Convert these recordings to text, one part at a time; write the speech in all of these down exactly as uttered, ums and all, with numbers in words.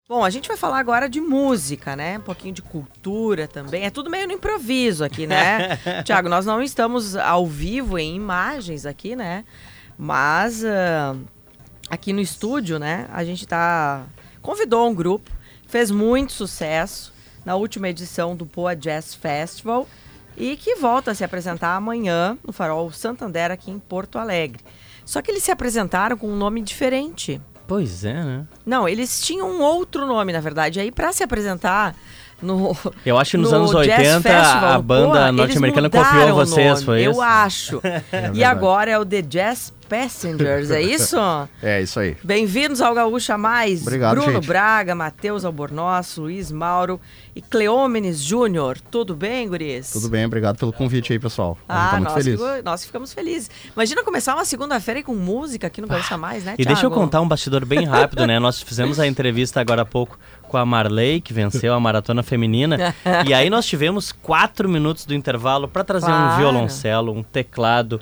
Bom, a gente vai falar agora de música, né? Um pouquinho de cultura também. É tudo meio no improviso aqui, né? Tiago, nós não estamos ao vivo em imagens aqui, né? Mas uh, aqui no estúdio, né? A gente tá... convidou um grupo, fez muito sucesso na última edição do Poa Jazz Festival e que volta a se apresentar amanhã no Farol Santander aqui em Porto Alegre. Só que eles se apresentaram com um nome diferente. Pois é, né? Não, eles tinham um outro nome, na verdade. Aí, pra se apresentar no Eu acho que nos no anos Jazz oitenta Festival, a banda Poa, norte-americana eles copiou mudaram vocês, o nome, foi eu isso? acho. É E agora é o The Jazz Passengers, é isso? É, isso aí. Bem-vindos ao Gaúcha Mais. Obrigado, Bruno gente. Braga, Matheus Albornoz, Luiz Mauro e Cleômenes Júnior. Tudo bem, guris? Tudo bem, obrigado pelo convite aí, pessoal. A gente Ah, tá muito nós, feliz. fico- nós ficamos felizes. Imagina começar uma segunda-feira aí com música aqui no Gaúcha Mais, né, E deixa eu Thiago? contar um bastidor bem rápido, né? Nós fizemos a entrevista agora há pouco com a Marley, que venceu a maratona feminina. E aí nós tivemos quatro minutos do intervalo para trazer Claro. um violoncelo, um teclado,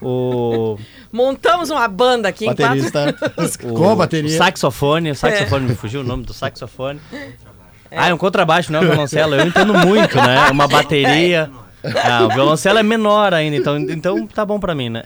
o, Montamos uma banda aqui em quatro... Baterista o, com a bateria. o saxofone. O saxofone, me fugiu o nome do saxofone. Ah, é um contrabaixo, não é um violoncelo. Eu entendo muito, né? Uma bateria. Ah, o violoncelo é menor ainda, então, então tá bom pra mim, né?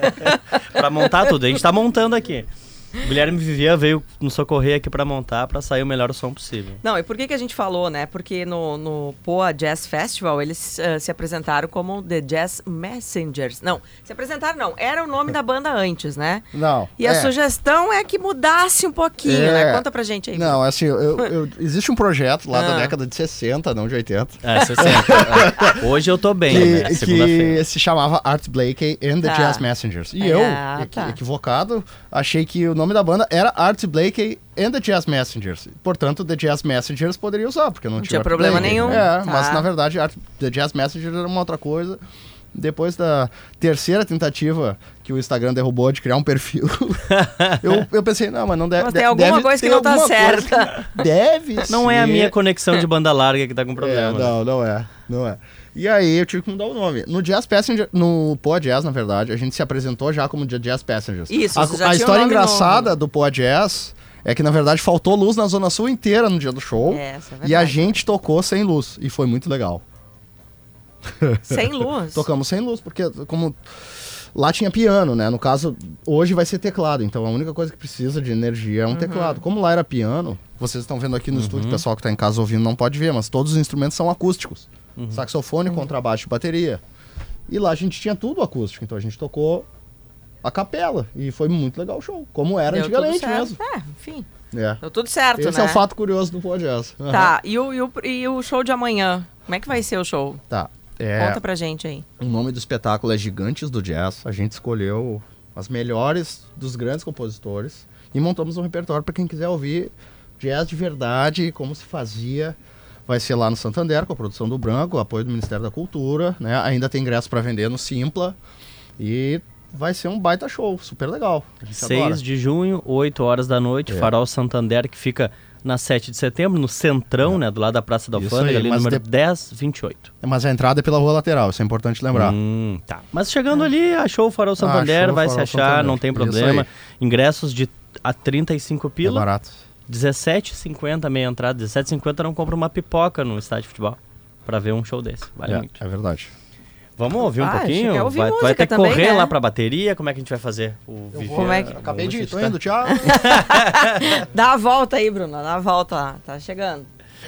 Pra montar tudo. A gente tá montando aqui. O Guilherme Vivian veio nos socorrer aqui pra montar, pra sair o melhor som possível. Não, e por que que a gente falou, né? Porque no, no Poa Jazz Festival eles uh, se apresentaram como The Jazz Messengers. Não, se apresentaram não, era o nome da banda antes, né? Não. E a é. sugestão é que mudasse um pouquinho, É. né? Conta pra gente aí. Não, assim, eu, eu- existe um projeto lá Ah. da década de sessenta, não de oitenta, É, sessenta. Hoje eu tô bem, né? que, Segunda-feira. que se chamava Art Blakey and the Tá. Jazz Messengers. E Ah, eu, tá. equi- equivocado, achei que o nome da banda era Art Blakey and the Jazz Messengers. Portanto, The Jazz Messengers poderia usar, porque não, Não tinha tinha Art problema Blakey. nenhum. É, Tá. mas na verdade Art, The Jazz Messengers era uma outra coisa. Depois da terceira tentativa que o Instagram derrubou de criar um perfil, eu, eu pensei, não, mas não deve... Mas tem de- alguma deve coisa que ter não tá alguma coisa certa. que Deve Não é a ser. minha conexão de banda larga que tá com problema. É, não, não é, não é. E aí eu tive que mudar o nome. No Jazz Passenger, no Poa Jazz, na verdade, a gente se apresentou já como The Jazz Passengers. Isso, a, você já a tinha um história nome engraçada novo. do Poa Jazz é que, na verdade, faltou luz na Zona Sul inteira no dia do show. É, essa é e a verdade. gente tocou sem luz. E foi muito legal. Sem luz. Tocamos sem luz, porque como lá tinha piano, né? No caso, hoje vai ser teclado. Então a única coisa que precisa de energia é um Uhum. teclado. Como lá era piano, vocês estão vendo aqui no estúdio, o pessoal que tá em casa ouvindo não pode ver, mas todos os instrumentos são acústicos. Saxofone, Uhum. contrabaixo e bateria. E lá a gente tinha tudo acústico, então a gente tocou a capela. E foi muito legal o show, como era Deu tudo antigamente certo. mesmo. É, enfim, É. deu tudo certo, Esse né? é o fato curioso do Poa Jazz. Aham. Tá, e o, e, o, e o show de amanhã? Como é que vai ser o show? Tá. É, Conta pra gente aí. o nome do espetáculo é Gigantes do Jazz. A gente escolheu as melhores dos grandes compositores e montamos um repertório para quem quiser ouvir jazz de verdade, como se fazia. Vai ser lá no Santander, com a produção do Branco, o apoio do Ministério da Cultura, né? Ainda tem ingresso para vender no Simpla e vai ser um baita show, super legal. A gente adora. seis de junho, oito horas da noite, É. Farol Santander, que fica na sete de setembro, no Centrão, né? Do lado da Praça da Isso Alfândega, aí, ali mas número de- dez vinte e oito. Mas a entrada é pela rua lateral, isso é importante lembrar. Hum, tá. Mas chegando ali, achou o Farol Santander, Achou o vai se Farol achar, Santander. não tem Isso problema. aí. Ingressos de a trinta e cinco É pila, barato. dezessete e cinquenta meia entrada, dezessete e cinquenta não compra uma pipoca no estádio de futebol pra ver um show desse, vale É, muito. é verdade. Vamos ouvir um Ah, pouquinho? acho que é ouvir vai, vai música ter que também, correr né? lá pra bateria, como é que a gente vai fazer? O Vivian- Como é que- Acabei de ir, Vamos tô chutar. indo, tchau. Dá a volta aí, Bruno. Dá a volta lá. Tá chegando.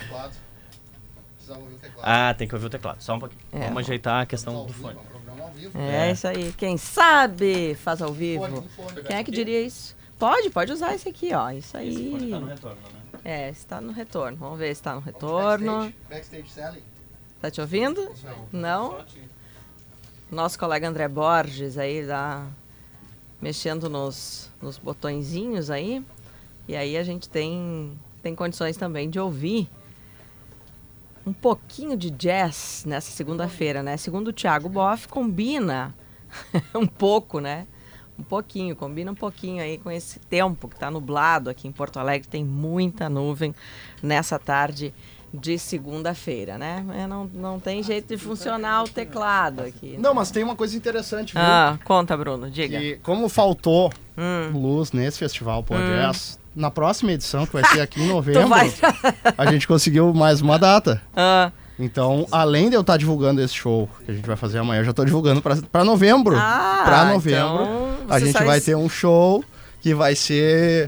Ah, tem que ouvir o teclado, só um pouquinho. É. Vamos ajeitar a questão do fone. É, isso aí. Quem sabe faz ao vivo. Quem é que diria isso? Pode, pode usar esse aqui, ó. Isso aí. retorno, né? É, está no retorno. Vamos ver se está no retorno. Backstage selling. Tá te ouvindo? Não? Nosso colega André Borges aí lá mexendo nos, nos botõezinhos aí. E aí a gente tem, tem condições também de ouvir um pouquinho de jazz nessa segunda-feira, né? Segundo o Thiago Boff, combina um pouco, né? Um pouquinho, combina um pouquinho aí com esse tempo que tá nublado aqui em Porto Alegre. Tem muita nuvem nessa tarde de segunda-feira, né? É, não, não tem jeito de funcionar o teclado aqui. Não, mas tem uma coisa interessante, viu? Ah, conta, Bruno, diga. Que como faltou Hum. luz nesse festival Poa Hum. Jazz, na próxima edição, que vai ser aqui em novembro, vai... a gente conseguiu mais uma data. Ah. Então, além de eu estar divulgando esse show que a gente vai fazer amanhã, eu já estou divulgando para novembro. Ah, para novembro, então a gente faz... vai ter um show que vai ser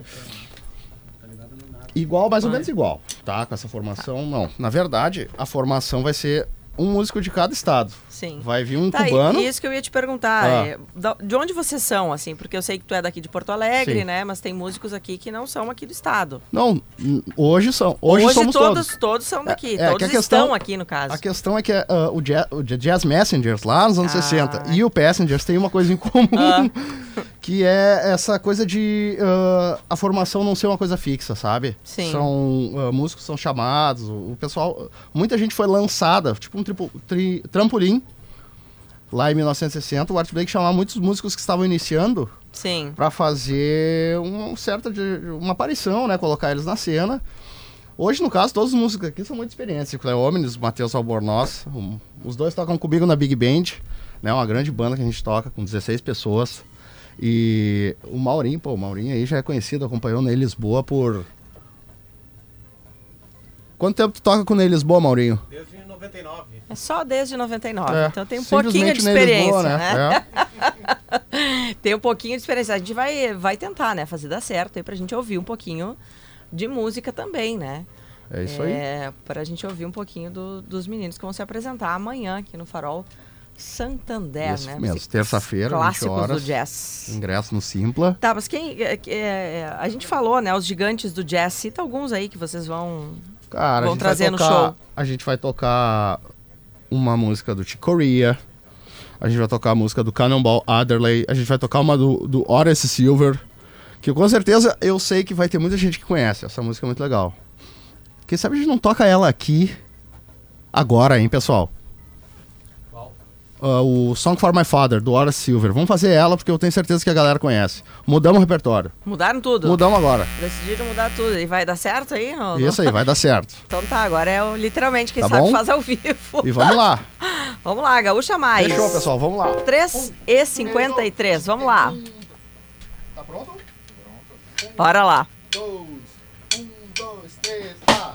igual, mais ou menos igual, tá? Com essa formação, não. Na verdade, a formação vai ser um músico de cada estado. Sim. Vai vir um tá, cubano. E isso que eu ia te perguntar. Ah. É, de onde vocês são, assim? Porque eu sei que tu é daqui de Porto Alegre, Sim. né? Mas tem músicos aqui que não são aqui do estado. Não, hoje são. Hoje, Hoje somos todos, todos. todos são daqui. É, é, todos que a questão, estão aqui, no caso. A questão é que uh, o, jazz, o Jazz Messengers, lá nos anos Ah. sessenta, e o Passengers tem uma coisa em comum, Ah. que é essa coisa de uh, a formação não ser uma coisa fixa, sabe? Sim. São uh, músicos são chamados, o, o pessoal, muita gente foi lançada, tipo um tripo, tri, trampolim, lá em mil novecentos e sessenta, o Art Blakey chamava muitos músicos que estavam iniciando Sim. para fazer um certa de, uma aparição, né? Colocar eles na cena. Hoje, no caso, todos os músicos aqui são muito experientes. O Cleómenes, o Matheus Albornoz, um, os dois tocam comigo na Big Band, né? Uma grande banda que a gente toca com dezesseis pessoas. E o Maurinho, pô, o Maurinho aí já é conhecido, acompanhou o Ney Lisboa por... Quanto tempo tu toca com o Ney Lisboa, Maurinho? Desde noventa e nove. É só desde noventa e nove. É, Então tem um pouquinho de simplesmente Ney experiência, Lisboa, né? É. Tem um pouquinho de experiência. A gente vai, vai tentar, né? Fazer dar certo aí pra gente ouvir um pouquinho de música também, né? É isso aí. É, pra gente ouvir um pouquinho do- dos meninos que vão se apresentar amanhã aqui no Farol Santander, Isso né? mesmo, Músicas terça-feira, vinte clássicos horas. do jazz. Ingresso no Simpla. Tá, mas quem... é, é, é, a gente falou, né? Os gigantes do jazz. Cita alguns aí que vocês vão... Cara, Vão a gente trazer vai no tocar, show. A gente vai tocar uma música do Chick Corea. A gente vai tocar a música do Cannonball Adderley. A gente vai tocar uma do, do Horace Silver. Que com certeza eu sei que vai ter muita gente que conhece. Essa música é muito legal. Quem sabe a gente não toca ela aqui agora, hein, pessoal? Uh, o Song for My Father, do Horace Silver. Vamos fazer ela porque eu tenho certeza que a galera conhece. Mudamos o repertório. Mudaram tudo? Mudamos agora. Decidiram mudar tudo. E vai dar certo aí? No, no- Isso aí, vai dar certo. Então tá, agora é o, literalmente quem Tá sabe bom? faz ao vivo. E vamos lá. Vamos lá, Gaúcha Mais. Fechou, pessoal, vamos lá. três e cinquenta e três, vamos lá. Tá pronto? Bora lá. Dois, um, dois, três, tá.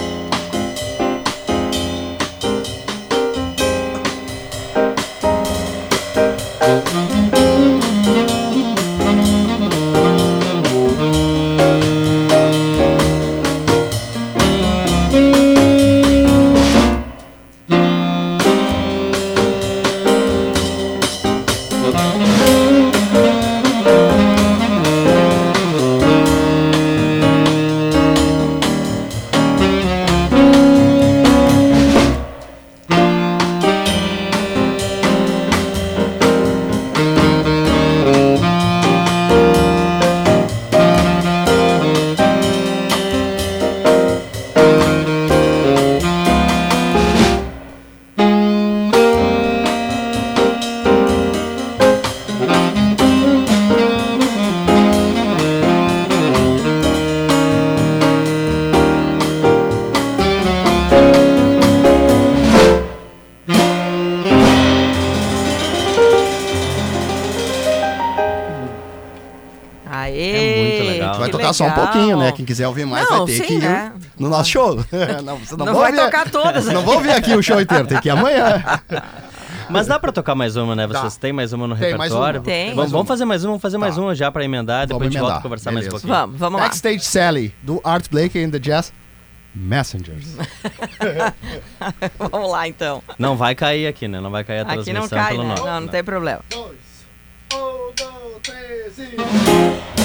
Aê! É muito legal. Vai que tocar só um legal. pouquinho, né? Quem quiser ouvir mais Não, vai ter sim, que ir né? no nosso show. não, você não, Não vou vai ouvir- tocar todas. Não vou ouvir aqui o show inteiro, tem que ir amanhã. Mas dá pra tocar mais uma, né? Vocês Dá. têm mais uma no Tem mais repertório? uma. Tem. Vamos, Mais vamos uma. fazer mais uma, vamos fazer mais Tá. uma já pra emendar, depois Vamos a gente volta emendar. a conversar mais um Beleza. pouquinho. Vamos, vamos lá. Backstage Sally, do Art Blakey and the Jazz Messengers. Vamos lá, então. Não vai cair aqui, né? Não vai cair a Aqui transmissão não cai, pelo né? nosso. Não, não tem problema. Dois, um, dois, três e...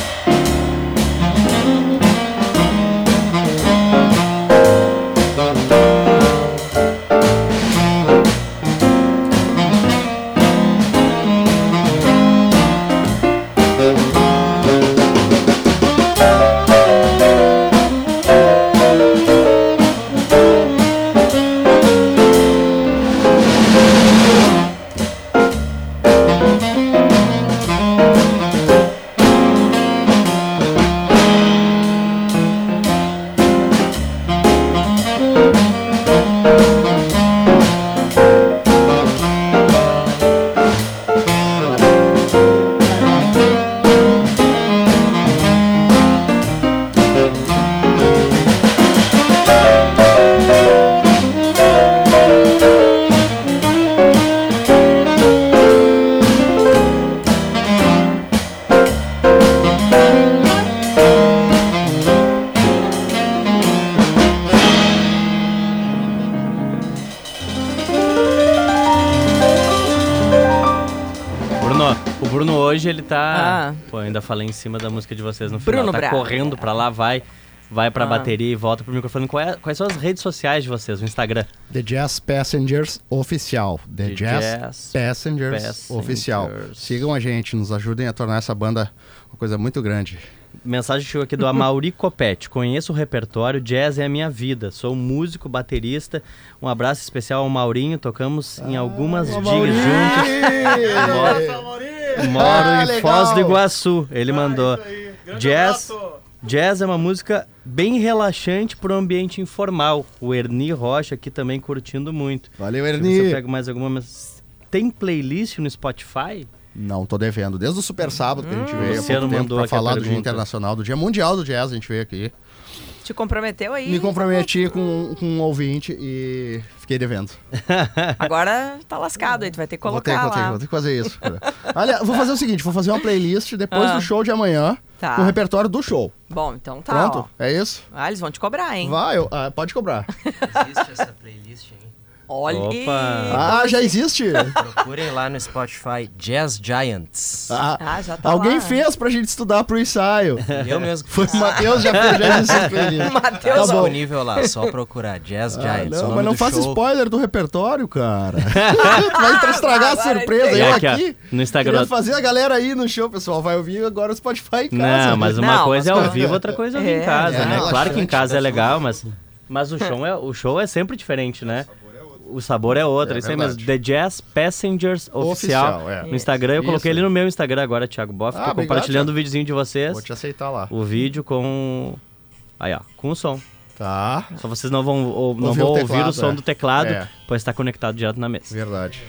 hoje ele tá... Ah. Pô, eu ainda falei em cima da música de vocês no final. Bruno Tá Braga. correndo pra lá, vai... Vai pra Ah. bateria e volta pro microfone. Qual é- quais são as redes sociais de vocês? O Instagram? The Jazz Passengers Oficial. The, The Jazz, Jazz Passengers, Passengers. Oficial. Sigam a gente, nos ajudem a tornar essa banda uma coisa muito grande. Mensagem chegou aqui do Amauri Copete. Conheço o repertório, jazz é a minha vida. Sou músico, baterista. Um abraço especial ao Maurinho. Tocamos em algumas gigs juntos. Moro, moro Ah, em legal. Foz do Iguaçu. Ele mandou. Jazz, jazz é uma música bem relaxante para o ambiente informal. O Erni Rocha aqui também curtindo muito. Valeu, Deixa eu ver se eu Erni. pego mais alguma. Mas tem playlist no Spotify? Não, tô devendo. Desde o Super Sábado que a gente veio há Luciano pouco tempo mandou pra aqui a falar do Dia pergunta. Internacional, do Dia Mundial do Jazz, a gente veio aqui. Te comprometeu aí? Me comprometi com, com um ouvinte e fiquei devendo. Agora tá lascado aí, tu vai ter que Vou ter, colocar vou ter, lá. vou ter que fazer isso. Olha, vou fazer o seguinte, vou fazer uma playlist depois Ah. do show de amanhã, Tá. com o repertório do show. Bom, então tá, Pronto? ó. É isso? Ah, eles vão te cobrar, hein? Vai, eu- ah, pode cobrar. Existe essa playlist, hein? Olha. Opa. Ah, já existe? Procurem lá no Spotify Jazz Giants. Ah, Ah, já tá alguém lá. fez pra gente estudar pro ensaio. Eu mesmo. Foi o Matheus, já fez, já existe essa playlist. Matheus, Tá bom. Disponível lá, só procurar Jazz Ah, Giants. o não, nome mas não do faça show. spoiler do repertório, cara. Tu vai estragar a Agora surpresa. E Eu aqui, ó, aqui, no Instagram. querendo fazer a galera aí no show, pessoal. Vai ouvir agora o Spotify em casa. Não, mas uma Não, coisa é mas- ao vivo, outra coisa é ouvir É, em casa, é, né? Claro que em relaxante, casa é né? legal, mas, mas o, show é, o show é sempre diferente, né? O sabor é outro, É isso aí verdade. mesmo. The Jazz Passengers Oficial. Oficial, é. No Instagram, eu coloquei Isso. ele no meu Instagram agora, Thiago Boff. Ah, Tô obrigado, compartilhando Thiago. o videozinho de vocês. Vou te aceitar lá. O vídeo com... Aí, ó, com o som. Tá, Só vocês não vão, ou, não Ouvir vão o ouvir teclado, o som é. do teclado, É. pois está conectado direto na mesa. verdade.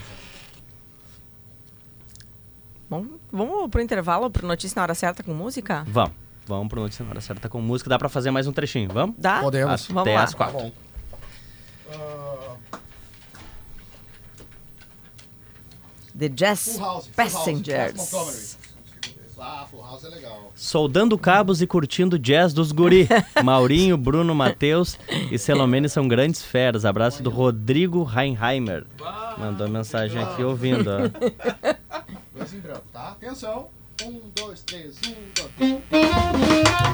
Bom, vamos pro intervalo, pro Notícia na Hora Certa com música? Vamos, vamos pro Notícia na Hora Certa com música. Dá pra fazer mais um trechinho, vamos? Dá? Podemos. Vamos Até lá. às quatro. Tá bom. The Jazz Passengers. Ah, Full House é legal. Soldando cabos e curtindo jazz dos guri. Maurinho, Bruno, Matheus e Selomene são grandes feras. Abraço do Rodrigo Reinheimer. Mandou mensagem aqui ouvindo, ó. Dois em branco, tá? Atenção. Um, dois, três, um, dois.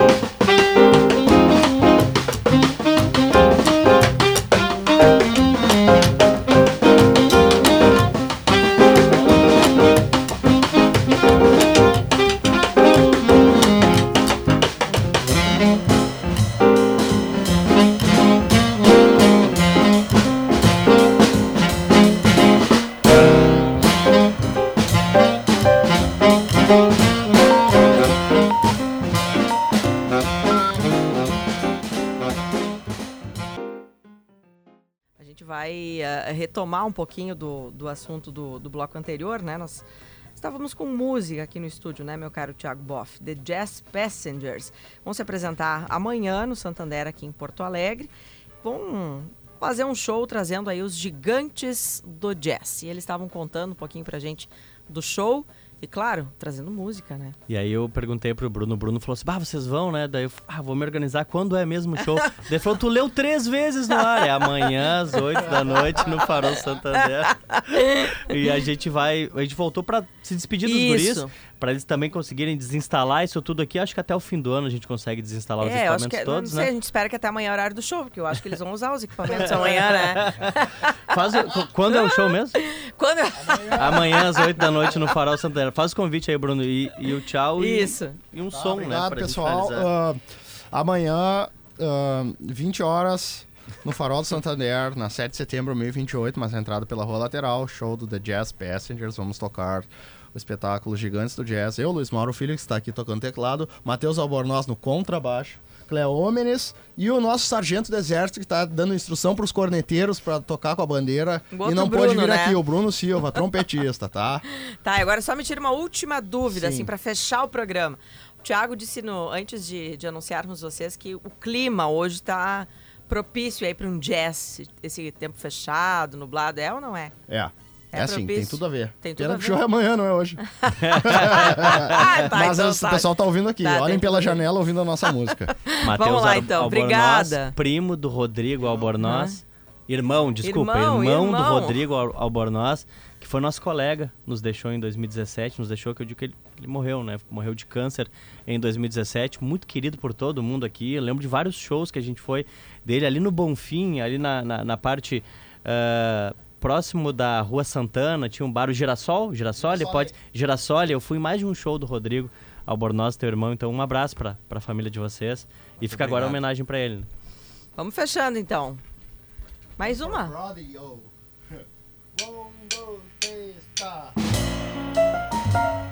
A gente vai eh, retomar um pouquinho do, do assunto do, do bloco anterior, né? Nós estávamos com música aqui no estúdio, né, meu caro Thiago Boff? The Jazz Passengers. Vão se apresentar amanhã no Santander, aqui em Porto Alegre. Vão fazer um show trazendo aí os gigantes do jazz. E eles estavam contando um pouquinho pra gente do show. E claro, trazendo música, né? E aí eu perguntei pro Bruno, o Bruno falou assim, bah, vocês vão, né? Daí eu falei, ah, vou me organizar, quando é mesmo o show? Daí ele falou, tu leu três vezes no ar, é amanhã às oito da noite no Farol Santander. E a gente vai, a gente voltou pra se despedir dos Isso. guris, pra eles também conseguirem desinstalar isso tudo aqui. Acho que até o fim do ano a gente consegue desinstalar os É, eu equipamentos acho que, todos, não sei, né? a gente espera que até amanhã é o horário do show, porque eu acho que eles vão usar os equipamentos amanhã, né? Faz o- qu- quando é o show mesmo? Quando... Amanhã às oito da noite no Farol Santander. Faz o convite aí, Bruno, e, e o tchau e, Isso. e um Tá, som, obrigado, né? pra pessoal. gente finalizar. Ah, amanhã, ah, vinte horas, no Farol do Santander, na sete de setembro de dois mil e vinte e oito, mas entrada pela Rua Lateral, show do The Jazz Passengers. Vamos tocar o espetáculo Gigantes do Jazz. Eu, Luiz Mauro Filho, que está aqui tocando teclado, Matheus Albornoz no contrabaixo, Cleómenes e o nosso sargento do exército que está dando instrução para os corneteiros para tocar com a bandeira O e outro não pôde Bruno, vir né? aqui, o Bruno Silva, trompetista, tá? Tá, agora só me tira uma última dúvida, Sim. assim, pra fechar o programa. O Thiago disse, no, antes de, de anunciarmos vocês, que o clima hoje tá propício aí pra um jazz, esse tempo fechado, nublado, é ou não é? É. É, É assim, tem propício? tudo a ver. Tem tudo Pena a que ver. o show é amanhã, não é hoje. Ah, tá, Mas então o tá. pessoal tá ouvindo aqui. Tá, Olhem tem pela tudo a ver. janela ouvindo a nossa música. Matheus Vamos lá, Ar- então. Albornoz, Obrigada. primo do Rodrigo Albornoz. Irmão, desculpa, Irmão, irmão, irmão. do Rodrigo Al- Albornoz, que foi nosso colega, nos deixou em dois mil e dezessete, nos deixou, que eu digo que ele, ele morreu, né? Morreu de câncer em dois mil e dezessete, muito querido por todo mundo aqui. Eu lembro de vários shows que a gente foi dele ali no Bonfim, ali na, na, na parte uh, próximo da Rua Santana, tinha um bar, o Girassol, Girassol, pode, Girassol, eu fui em mais de um show do Rodrigo Albornoz, teu irmão, então um abraço pra, pra família de vocês. E fica agora a homenagem pra ele. Né? Vamos fechando então. Mais uma. Um, dois, três, tá.